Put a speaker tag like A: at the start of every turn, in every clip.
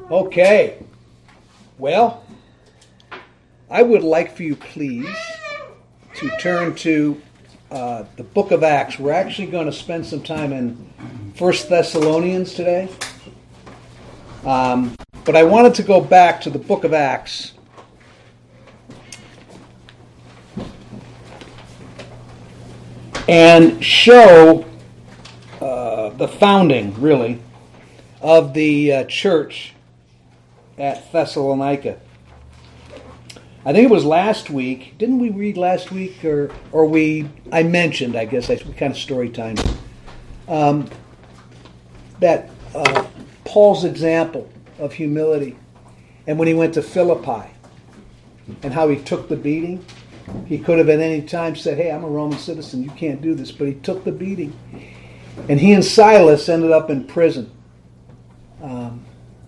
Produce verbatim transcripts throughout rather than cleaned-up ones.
A: Okay. Well, I would like for you, please, to turn to uh, the book of Acts. We're actually going to spend some time in First Thessalonians today. Um, but I wanted to go back to the book of Acts. And show uh, the founding, really, of the uh, church at Thessalonica. I think it was last week. Didn't we read last week, or or we? I mentioned, I guess, I, we kind of story time. Um, that uh, Paul's example of humility, and when he went to Philippi, and how he took the beating. He could have at any time said, "Hey, I'm a Roman citizen. You can't do this," but he took the beating, and he and Silas ended up in prison. Um,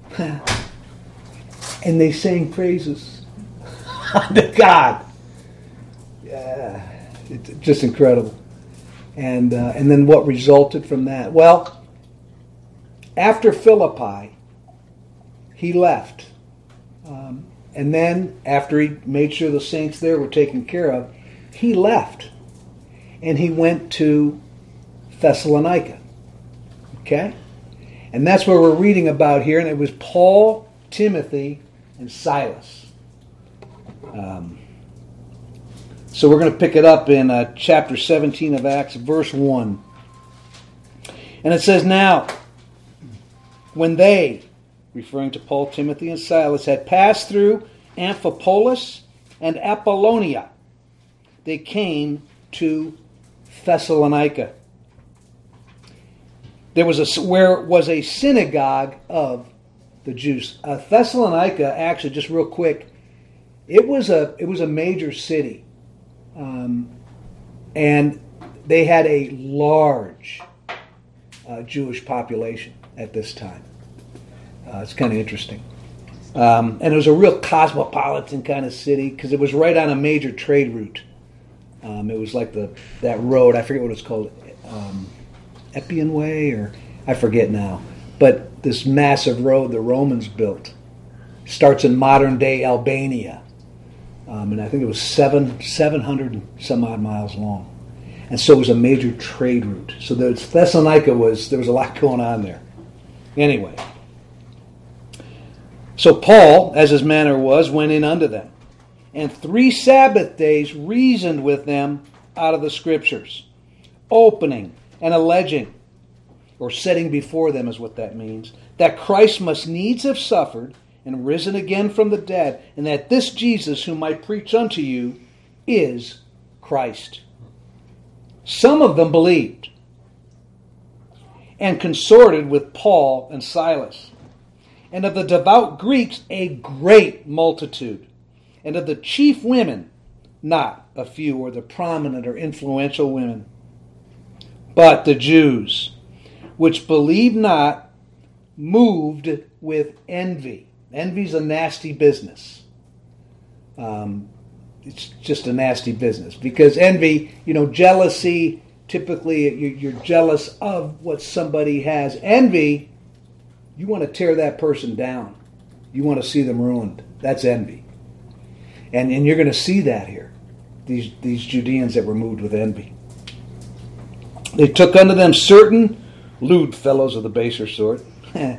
A: and they sang praises to God. Yeah, it's just incredible. And uh, and then what resulted from that? Well, after Philippi, he left. Um, and then, after he made sure the saints there were taken care of, he left. And he went to Thessalonica. Okay? And that's where we're reading about here. And it was Paul, Timothy, and Silas. Um, so we're going to pick it up in uh, chapter seventeen of Acts, verse one. And it says, "Now, when they," referring to Paul, Timothy, and Silas, "had passed through Amphipolis and Apollonia, they came to Thessalonica. There was a where was a synagogue of the Jews." Uh, Thessalonica, actually, just real quick, it was a it was a major city, um, and they had a large uh, Jewish population at this time. Uh, it's kind of interesting. Um, and it was a real cosmopolitan kind of city because it was right on a major trade route. Um, it was like the that road, I forget what it's called, um, Epian Way, or I forget now. But this massive road the Romans built starts in modern-day Albania. Um, and I think it was seven, seven hundred and some odd miles long. And so it was a major trade route. So the, Thessalonica was, there was a lot going on there. Anyway. So Paul, as his manner was, went in unto them, and three Sabbath days reasoned with them out of the Scriptures, opening and alleging, or setting before them is what that means, that Christ must needs have suffered and risen again from the dead, and that this Jesus whom I preach unto you is Christ. Some of them believed, and consorted with Paul and Silas. And of the devout Greeks, a great multitude. And of the chief women, not a few, or the prominent or influential women. But the Jews, which believed not, moved with envy. Envy's a nasty business. Um, it's just a nasty business. Because envy, you know, jealousy, typically you're jealous of what somebody has. Envy, you want to tear that person down. You want to see them ruined. That's envy. And and you're going to see that here. These, these Judeans that were moved with envy. They took unto them certain lewd fellows of the baser sort, and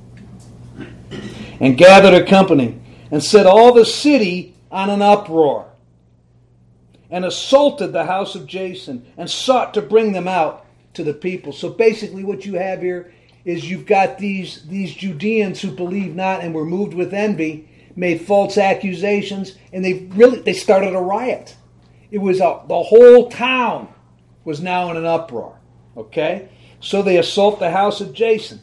A: gathered a company, and set all the city on an uproar, and assaulted the house of Jason, and sought to bring them out to the people. So basically what you have here is you've got these, these Judeans who believed not and were moved with envy, made false accusations, and they really they started a riot. It was a, the whole town was now in an uproar. Okay? So they assault the house of Jason.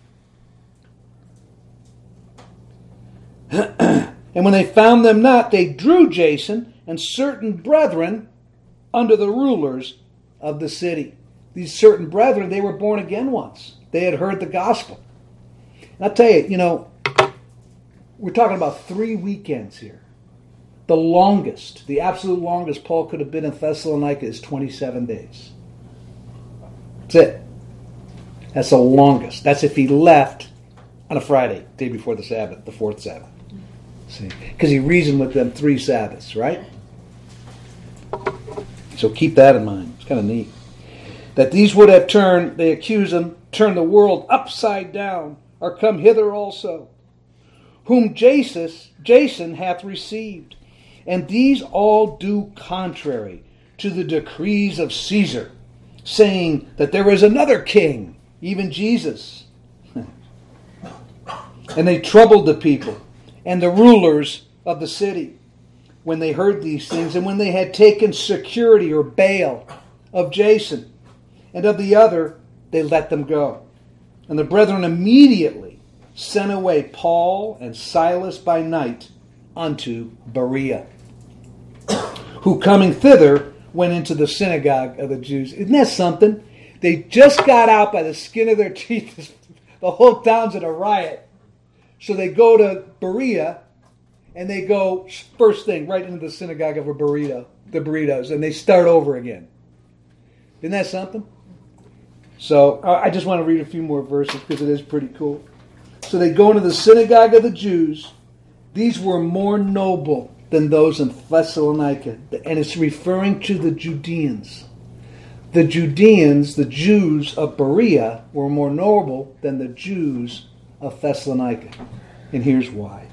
A: And when they found them not, they drew Jason and certain brethren under the rulers of the city. These certain brethren, they were born again once. They had heard the gospel. And I'll tell you, you know, we're talking about three weekends here. The longest, the absolute longest Paul could have been in Thessalonica is twenty-seven days. That's it. That's the longest. That's if he left on a Friday, day before the Sabbath, the fourth Sabbath. See, because he reasoned with them three Sabbaths, right? So keep that in mind. It's kind of neat. That these would have turned, they accuse him, turned the world upside down, are come hither also, whom Jason, Jason hath received. And these all do contrary to the decrees of Caesar, saying that there is another king, even Jesus. And they troubled the people and the rulers of the city when they heard these things, and when they had taken security or bail of Jason and of the other, they let them go. And the brethren immediately sent away Paul and Silas by night unto Berea, who coming thither went into the synagogue of the Jews. Isn't that something? They just got out by the skin of their teeth. The whole town's in a riot. So they go to Berea, and they go first thing right into the synagogue of a burrito, the burritos, and they start over again. Isn't that something? So I just want to read a few more verses because it is pretty cool. So they go into the synagogue of the Jews. These were more noble than those in Thessalonica. And it's referring to the Judeans. The Judeans, the Jews of Berea, were more noble than the Jews of Thessalonica. And here's why.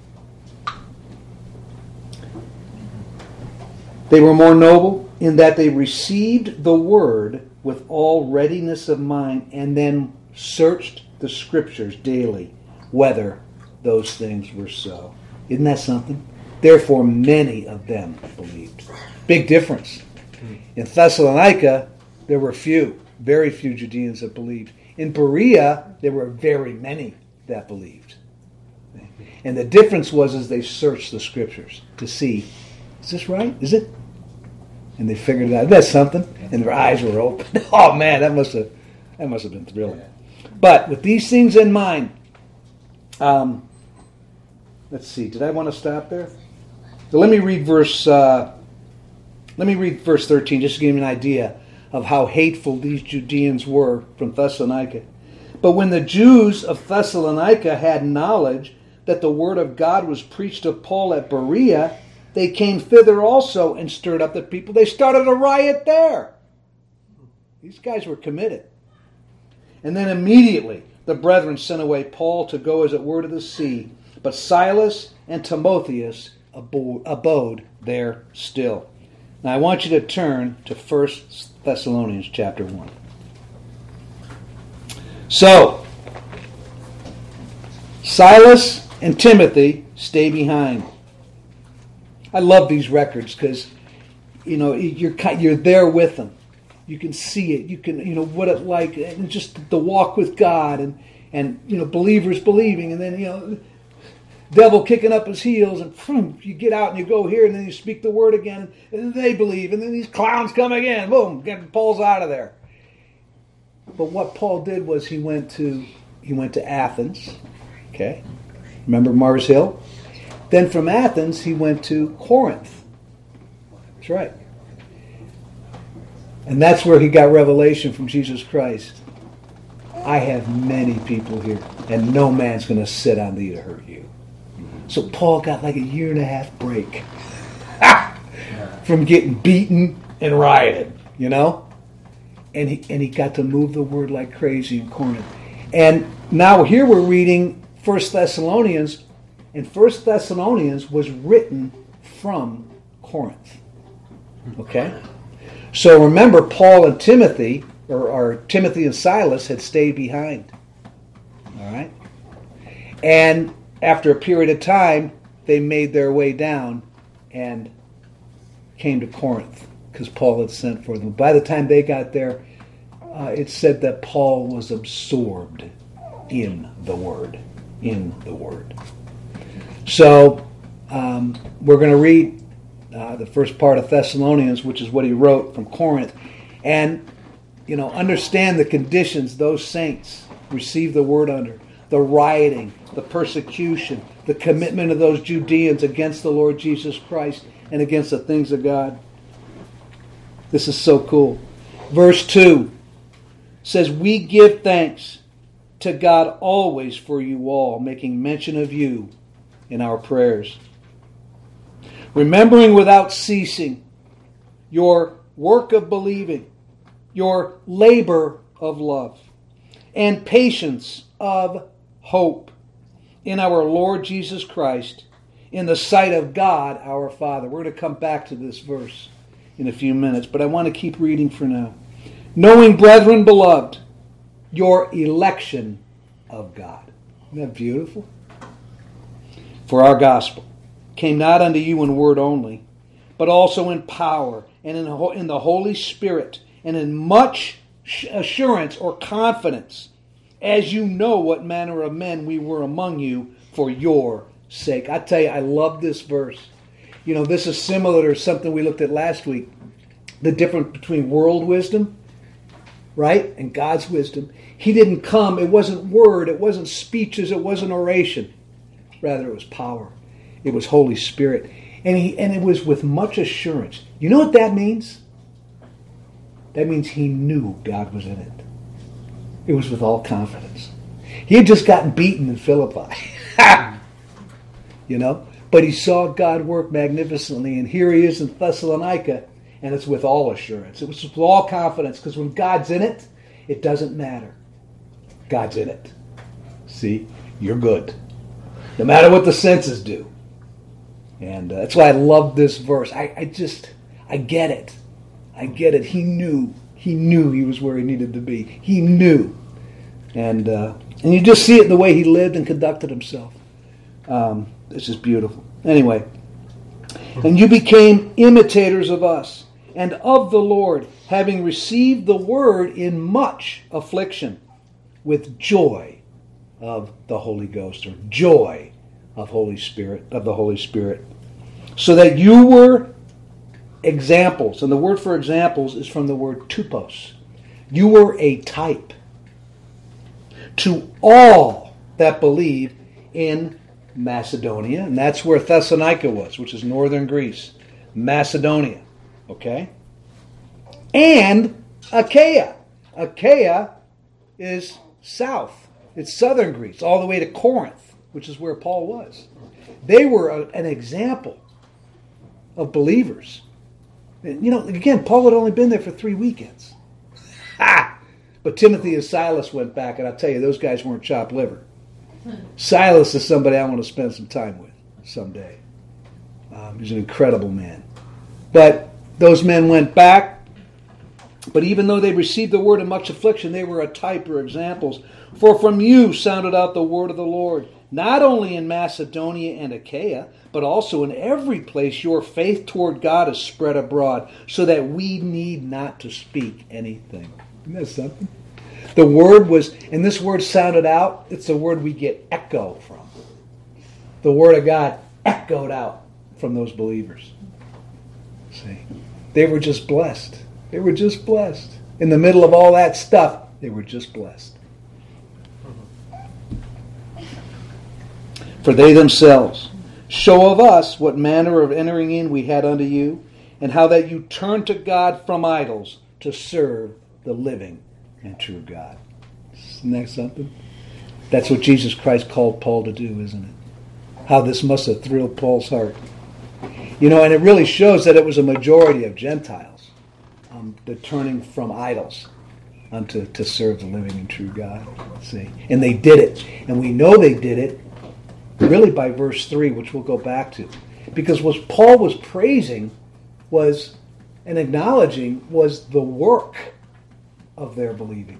A: They were more noble in that they received the word with all readiness of mind and then searched the scriptures daily whether those things were so. Isn't that something? Therefore many of them believed. Big difference. In Thessalonica, there were few, very few Judeans that believed. In Berea, there were very many that believed. And the difference was is they searched the scriptures to see, is this right? Is it? And they figured it out. That's something. And their eyes were open. Oh man, that must have that must have been thrilling. But with these things in mind, um, let's see. Did I want to stop there? So let me read verse. Uh, let me read verse thirteen, just to give you an idea of how hateful these Judeans were from Thessalonica. But when the Jews of Thessalonica had knowledge that the word of God was preached of Paul at Berea, they came thither also and stirred up the people. They started a riot there. These guys were committed. And then immediately the brethren sent away Paul to go as it were to the sea. But Silas and Timotheus abode there still. Now I want you to turn to First Thessalonians chapter one. So, Silas and Timothy stay behind. I love these records because, you know, you're you're there with them. You can see it. You can, you know, what it like, and just the walk with God, and and you know, believers believing, and then you know, devil kicking up his heels, and boom, you get out and you go here, and then you speak the word again, and they believe, and then these clowns come again. Boom, get Paul's out of there. But what Paul did was he went to he went to Athens. Okay, remember Mars Hill? Then from Athens, he went to Corinth. That's right. And that's where he got revelation from Jesus Christ. I have many people here, and no man's going to sit on thee to hurt you. So Paul got like a year and a half break from getting beaten and rioted, you know? And he, and he got to move the word like crazy in Corinth. And now here we're reading First Thessalonians, and First Thessalonians was written from Corinth. Okay? So remember, Paul and Timothy, or, or Timothy and Silas, had stayed behind. All right? And after a period of time, they made their way down and came to Corinth because Paul had sent for them. By the time they got there, uh, it said that Paul was absorbed in the Word. In the Word. So, um, we're going to read uh, the first part of Thessalonians, which is what he wrote from Corinth. And, you know, understand the conditions those saints received the Word under. The rioting, the persecution, the commitment of those Judeans against the Lord Jesus Christ and against the things of God. This is so cool. Verse two says, we give thanks to God always for you all, making mention of you in our prayers. Remembering without ceasing your work of believing, your labor of love, and patience of hope in our Lord Jesus Christ, in the sight of God our Father. We're going to come back to this verse in a few minutes, but I want to keep reading for now. Knowing, brethren, beloved, your election of God. Isn't that beautiful? For our gospel came not unto you in word only, but also in power and in in the Holy Spirit, and in much assurance or confidence, as you know what manner of men we were among you for your sake. I tell you, I love this verse. You know, this is similar to something we looked at last week. The difference between world wisdom, right, and God's wisdom. He didn't come, it wasn't word, it wasn't speeches, it wasn't oration. Rather, it was power. It was Holy Spirit. And he and it was with much assurance. You know what that means? That means he knew God was in it. It was with all confidence. He had just gotten beaten in Philippi. You know? But he saw God work magnificently. And here he is in Thessalonica. And it's with all assurance. It was with all confidence. Because when God's in it, it doesn't matter. God's in it. See? You're good. No matter what the senses do. And uh, that's why I love this verse. I, I just, I get it. I get it. He knew. He knew he was where he needed to be. He knew. And uh, and you just see it in the way he lived and conducted himself. Um, it's just beautiful. Anyway. And you became imitators of us and of the Lord, having received the word in much affliction, with joy of the Holy Ghost, or joy of Holy Spirit, of the Holy Spirit. So that you were examples, and the word for examples is from the word tupos. You were a type to all that believe in Macedonia, and that's where Thessalonica was, which is northern Greece. Macedonia, okay? And Achaia. Achaia is south. It's southern Greece, all the way to Corinth, which is where Paul was. They were a, an example of believers. You know, again, Paul had only been there for three weekends. Ha! But Timothy and Silas went back, and I'll tell you, those guys weren't chopped liver. Silas is somebody I want to spend some time with someday. Um, he's an incredible man. But those men went back, but even though they received the word in much affliction, they were a type or examples. For from you sounded out the word of the Lord, not only in Macedonia and Achaia, but also in every place your faith toward God is spread abroad, so that we need not to speak anything. Isn't that something? The word was, and this word sounded out, it's the word we get echo from. The word of God echoed out from those believers. See, they were just blessed. They were just blessed. In the middle of all that stuff, they were just blessed. For they themselves show of us what manner of entering in we had unto you, and how that you turned to God from idols to serve the living and true God. Isn't that something? That's what Jesus Christ called Paul to do, isn't it? How this must have thrilled Paul's heart. You know, and it really shows that it was a majority of Gentiles, um, the turning from idols unto to serve the living and true God. See, and they did it, and we know they did it really by verse three, which we'll go back to, because what Paul was praising was and acknowledging was the work of their believing,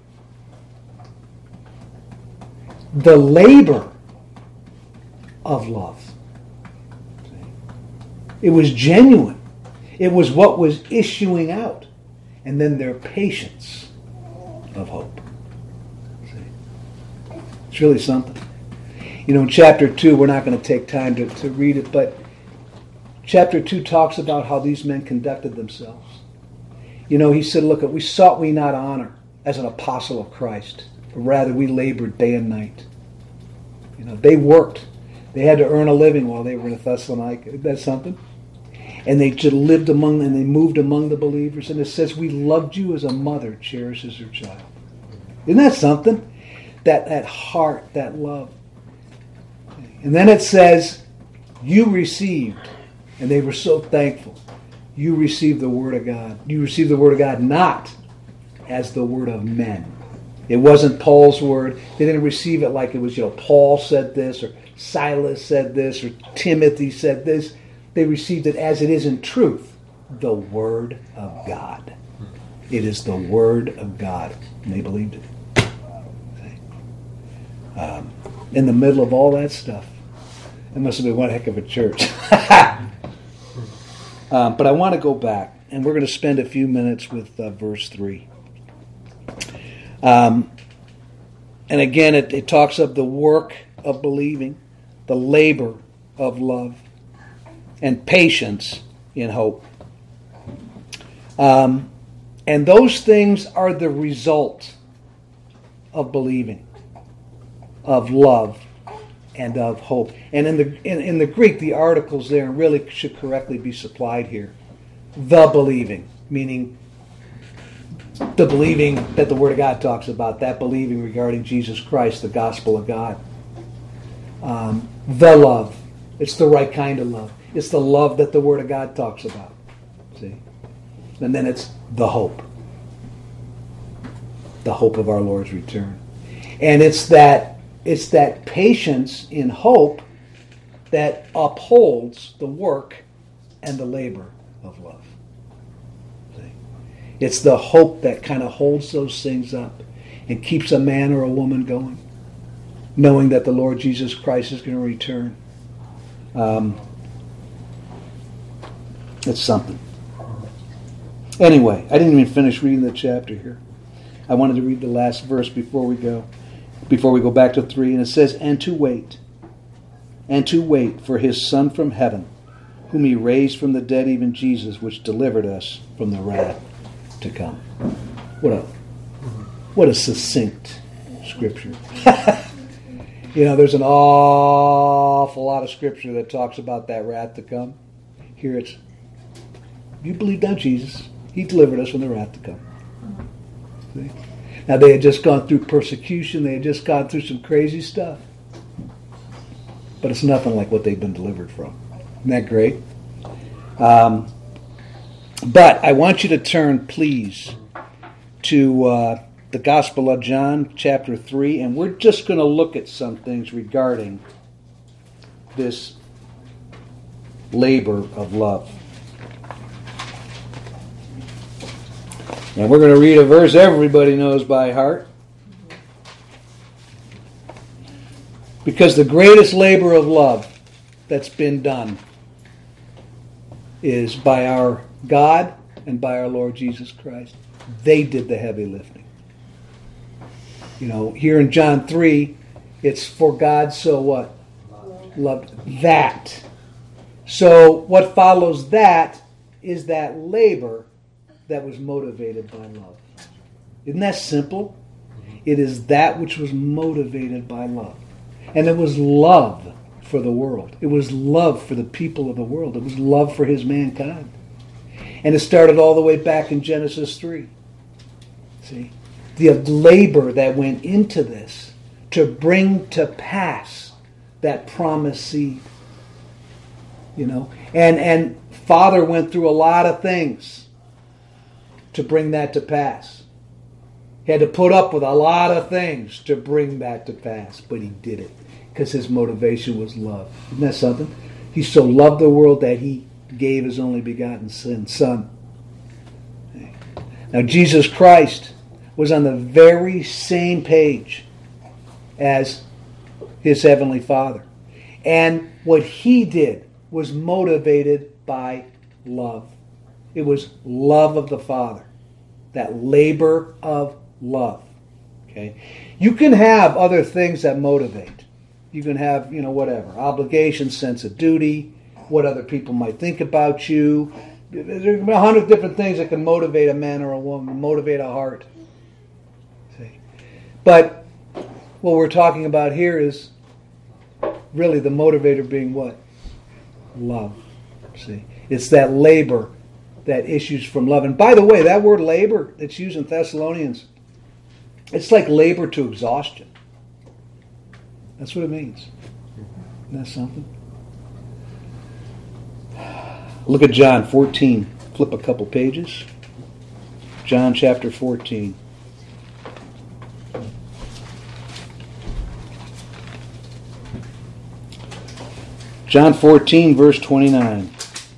A: the labor of love. It was genuine. It was what was issuing out. And then their patience of hope. See? It's really something. You know, in chapter two, we're not going to take time to, to read it, but chapter two talks about how these men conducted themselves. You know, he said, look, we sought we not honor as an apostle of Christ, but rather we labored day and night. You know, they worked. They had to earn a living while they were in Thessalonica. Isn't that something? And they just lived among, and they moved among the believers. And it says, we loved you as a mother cherishes her child. Isn't that something? that, that heart, that love. And then it says, you received, and they were so thankful. You received the Word of God. You received the Word of God not as the word of men. It wasn't Paul's word. They didn't receive it like it was, you know, Paul said this, or Silas said this, or Timothy said this. They received it as it is in truth, the Word of God. It is the Word of God. And they believed it. Um, in the middle of all that stuff, it must have been one heck of a church. um, but I want to go back, and we're going to spend a few minutes with uh, verse three. Um, and again, it, it talks of the work of believing, the labor of love, and patience in hope. Um, and those things are the result of believing, of love, and of hope. And in the in, in the Greek, the articles there really should correctly be supplied here. The believing, meaning the believing that the Word of God talks about, that believing regarding Jesus Christ, the gospel of God. Um, the love. It's the right kind of love. It's the love that the Word of God talks about. See? And then it's the hope. The hope of our Lord's return. And it's that it's that patience in hope that upholds the work and the labor of love. See? It's the hope that kind of holds those things up and keeps a man or a woman going, knowing that the Lord Jesus Christ is going to return. Um, it's something. Anyway, I didn't even finish reading the chapter here. I wanted to read the last verse before we go, before we go back to three, and it says, "And to wait, and to wait for His Son from heaven, whom He raised from the dead, even Jesus, which delivered us from the wrath to come." What a what a succinct scripture. You know, there's an awful lot of scripture that talks about that wrath to come. Here it's, you believed on Jesus. He delivered us from the wrath to come. See? Now, they had just gone through persecution. They had just gone through some crazy stuff. But it's nothing like what they've been delivered from. Isn't that great? Um, but I want you to turn, please, to uh, the Gospel of John, chapter three, and we're just going to look at some things regarding this labor of love. And we're going to read a verse everybody knows by heart. Because the greatest labor of love that's been done is by our God and by our Lord Jesus Christ. They did the heavy lifting. You know, here in John three, it's for God so what? Loved that. So what follows that is that labor that was motivated by love. Isn't that simple? It is that which was motivated by love. And it was love for the world. It was love for the people of the world. It was love for His mankind. And it started all the way back in Genesis three. See? The labor that went into this to bring to pass that promised seed. You know? And, and Father went through a lot of things to bring that to pass. He had to put up with a lot of things to bring that to pass. But He did it. Because His motivation was love. Isn't that something? He so loved the world that He gave His only begotten Son. Now Jesus Christ was on the very same page as His Heavenly Father. And what He did was motivated by love. It was love of the Father. That labor of love. Okay? You can have other things that motivate. You can have, you know, whatever. Obligation, sense of duty, what other people might think about you. There are a hundred different things that can motivate a man or a woman, motivate a heart. See? But what we're talking about here is really the motivator being what? Love. See? It's that labor that issues from love. And by the way, that word labor that's used in Thessalonians, it's like labor to exhaustion. That's what it means. Isn't that something? Look at John fourteen. Flip a couple pages. John chapter fourteen. John fourteen, verse twenty-nine.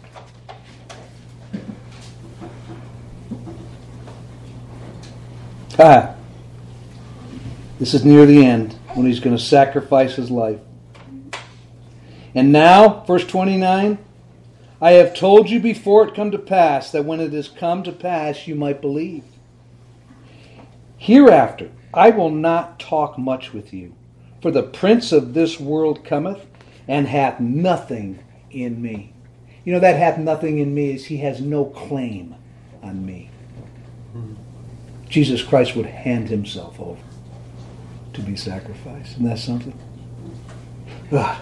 A: Ah, this is near the end when he's going to sacrifice his life. And now, verse twenty-nine, I have told you before it come to pass, that when it is come to pass you might believe. Hereafter I will not talk much with you, for the prince of this world cometh, and hath nothing in me. You know, that hath nothing in me is he has no claim on me. Hmm. Jesus Christ would hand himself over to be sacrificed. Isn't that something? Ugh.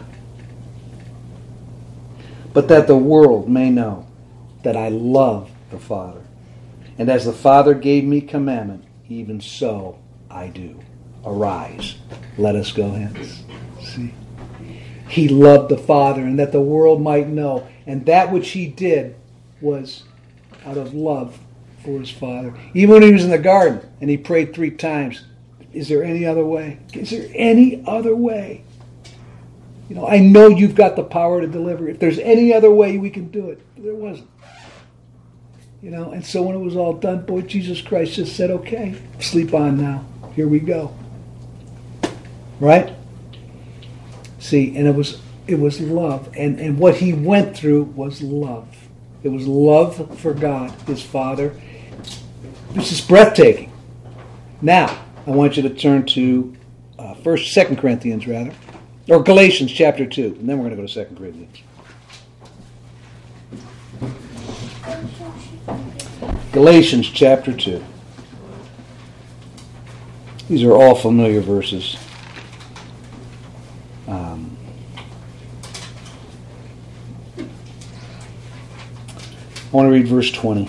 A: But that the world may know that I love the Father. And as the Father gave me commandment, even so I do. Arise, let us go hence. See? He loved the Father, and that the world might know. And that which he did was out of love for his Father. Even when he was in the garden and he prayed three times, is there any other way? Is there any other way? You know, I know you've got the power to deliver. If there's any other way, we can do it. But there wasn't. You know, and so when it was all done, boy, Jesus Christ just said, okay, sleep on now. Here we go. Right? See, and it was it was love. And, and what he went through was love. It was love for God, his Father. This is breathtaking. Now, I want you to turn to uh, First, Second Corinthians, rather, or Galatians chapter two, and then we're going to go to Second Corinthians. Galatians chapter two. These are all familiar verses. Um, I want to read verse twenty.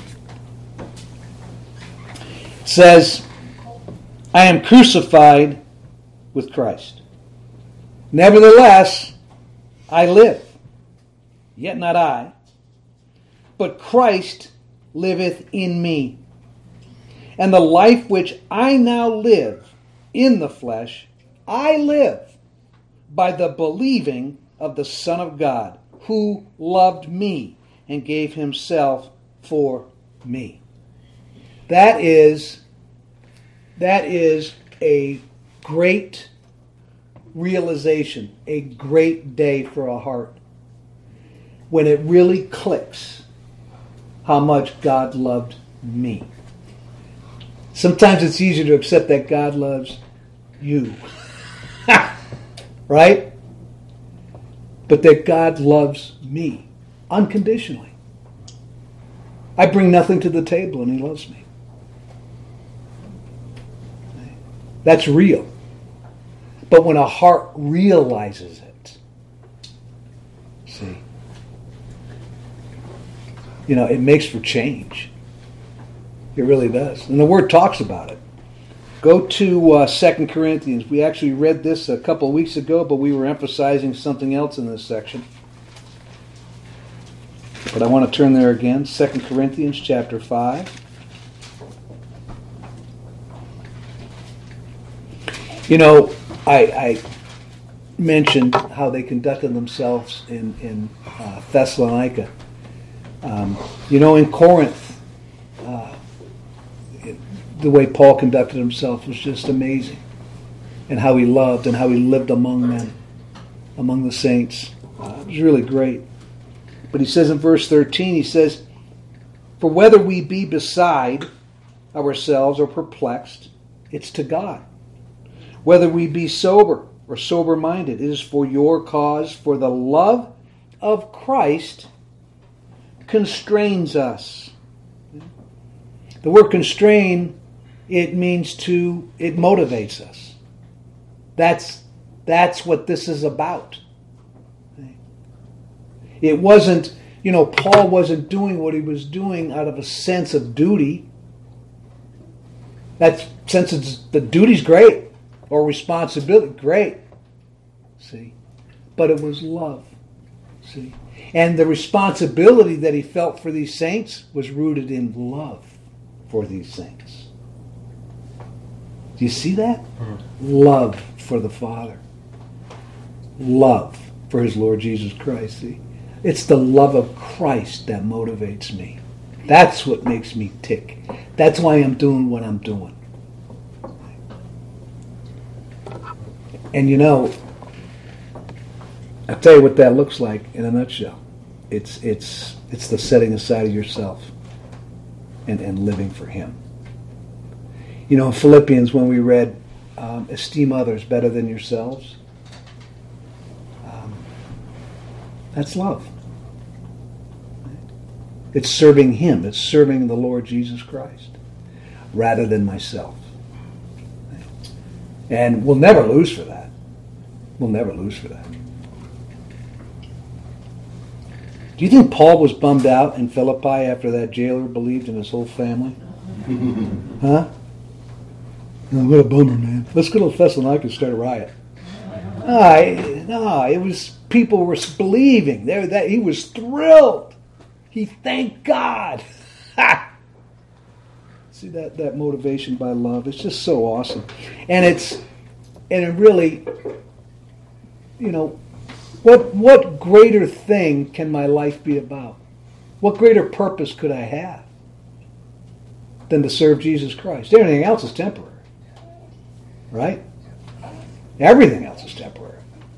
A: It says, I am crucified with Christ. Nevertheless, I live. Yet not I, but Christ liveth in me. And the life which I now live in the flesh, I live by the believing of the Son of God, who loved me and gave himself for me. That is, that is a great realization, a great day for a heart, when it really clicks how much God loved me. Sometimes it's easier to accept that God loves you. Right? But that God loves me unconditionally. I bring nothing to the table and he loves me. That's real. But when a heart realizes it, see, you know, it makes for change. It really does. And the Word talks about it. Go to uh, Second Corinthians. We actually read this a couple of weeks ago, but we were emphasizing something else in this section. But I want to turn there again. Second Corinthians chapter five. You know, I, I mentioned how they conducted themselves in, in uh, Thessalonica. Um, you know, in Corinth, uh, it, the way Paul conducted himself was just amazing. And how he loved and how he lived among them, among the saints. Uh, it was really great. But he says in verse thirteen, he says, for whether we be beside ourselves or perplexed, it's to God. Whether we be sober or sober-minded, it is for your cause, for the love of Christ constrains us. The word constrain, it means to, it motivates us. That's, that's what this is about. It wasn't, you know, Paul wasn't doing what he was doing out of a sense of duty. That sense of the duty's great. Or responsibility, great. See? But it was love. See? And the responsibility that he felt for these saints was rooted in love for these saints. Do you see that? Mm. Love for the Father. Love for his Lord Jesus Christ. See? It's the love of Christ that motivates me. That's what makes me tick. That's why I'm doing what I'm doing. And you know, I'll tell you what that looks like in a nutshell. It's it's it's the setting aside of yourself and, and living for him. You know, in Philippians, when we read, um, esteem others better than yourselves, um, that's love. It's serving him. It's serving the Lord Jesus Christ rather than myself. And we'll never lose for that. We'll never lose for that. Do you think Paul was bummed out in Philippi after that jailer believed in his whole family? Huh? Oh, what a bummer, man. Let's go to Thessalonica and start a riot. No, no, it was people were believing. There, that he was thrilled. He thanked God. Ha! See that, that motivation by love? It's just so awesome. And it's and it really, you know, what what greater thing can my life be about? What greater purpose could I have than to serve Jesus Christ? Everything else is temporary. Right? Everything else is temporary.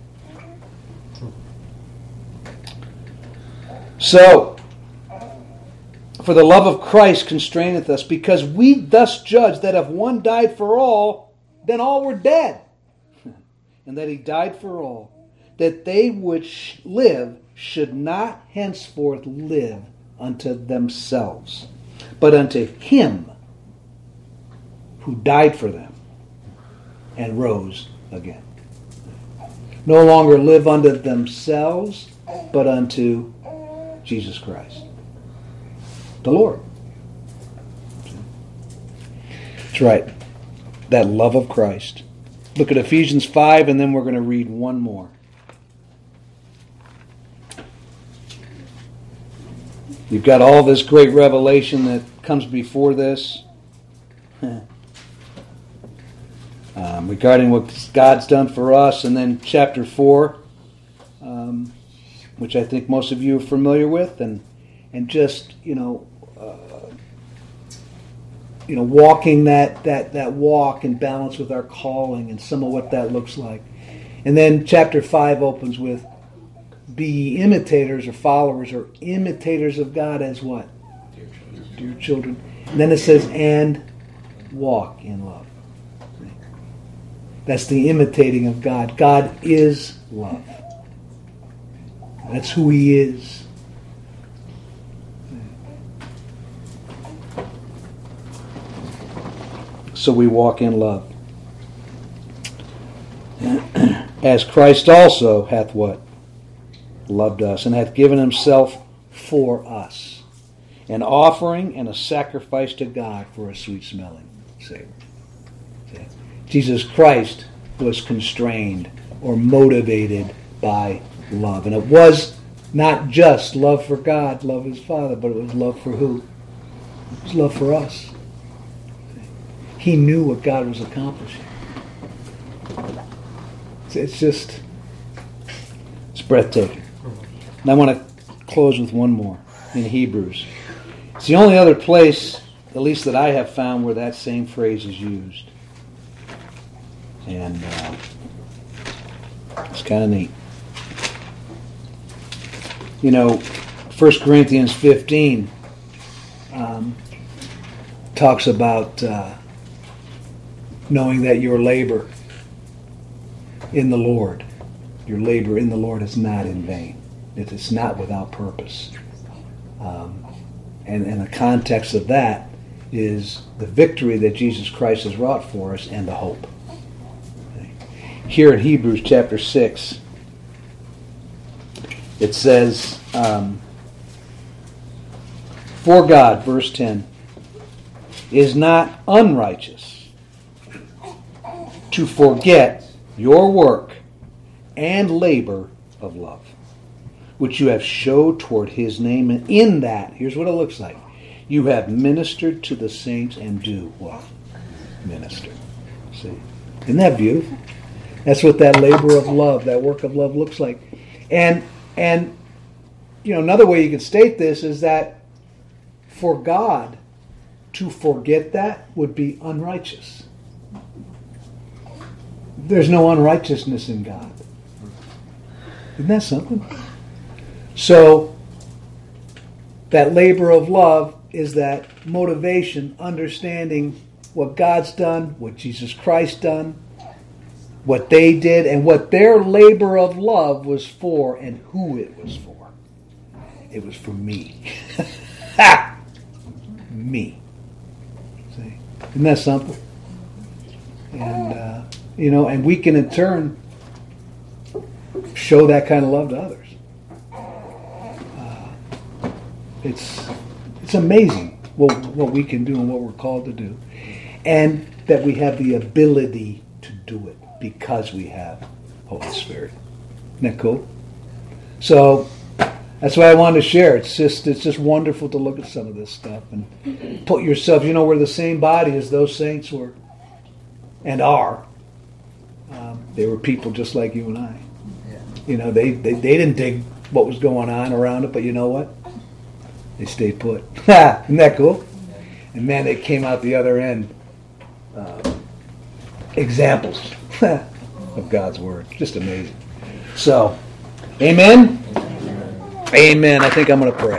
A: So, for the love of Christ constraineth us, because we thus judge that if one died for all, then all were dead. And that he died for all, that they which live should not henceforth live unto themselves, but unto him who died for them and rose again. No longer live unto themselves, but unto Jesus Christ, the Lord. That's right. That love of Christ. Look at Ephesians five, and then we're going to read one more. You've got all this great revelation that comes before this um, regarding what God's done for us, and then chapter four, um, which I think most of you are familiar with, and and just you know, uh, you know, walking that that that walk in balance with our calling, and some of what that looks like, and then chapter five opens with, be ye imitators or followers or imitators of God as what? Dear children. Dear children. And then it says, and walk in love. That's the imitating of God. God is love. That's who He is. So we walk in love. As Christ also hath what? Loved us, and hath given himself for us, an offering and a sacrifice to God for a sweet smelling savor. See? Jesus Christ was constrained or motivated by love. And it was not just love for God, love his Father, but it was love for who? It was love for us. See? He knew what God was accomplishing. It's just, it's breathtaking. And I want to close with one more in Hebrews. It's the only other place, at least that I have found, where that same phrase is used. And uh, it's kind of neat. You know, First Corinthians fifteen um, talks about uh, knowing that your labor in the Lord, your labor in the Lord is not in vain. It is not without purpose. Um, and, and the context of that is the victory that Jesus Christ has wrought for us and the hope. Okay. Here in Hebrews chapter six, it says, um, for God, verse ten, is not unrighteous to forget your work and labor of love, which you have showed toward his name. And in that, here's what it looks like. You have ministered to the saints and do what? Minister. See? Isn't that beautiful? That's what that labor of love, that work of love looks like. And, and you know, another way you could state this is that for God to forget that would be unrighteous. There's no unrighteousness in God. Isn't that something? So, that labor of love is that motivation, understanding what God's done, what Jesus Christ done, what they did, and what their labor of love was for, and who it was for. It was for me. Me. See? Isn't that something? And, uh, you know, and we can in turn show that kind of love to others. Uh, it's it's amazing what, what we can do and what we're called to do. And that we have the ability to do it because we have Holy Spirit. Isn't that cool? So that's why I wanted to share. It's just it's just wonderful to look at some of this stuff and put yourself, you know, we're the same body as those saints were and are. Um, they were people just like you and I. Yeah. You know, they, they, they didn't dig what was going on around it, but you know what? They stayed put. Isn't that cool? And man, they came out the other end uh, examples of God's Word. Just amazing. So, amen? Amen. I think I'm going to pray.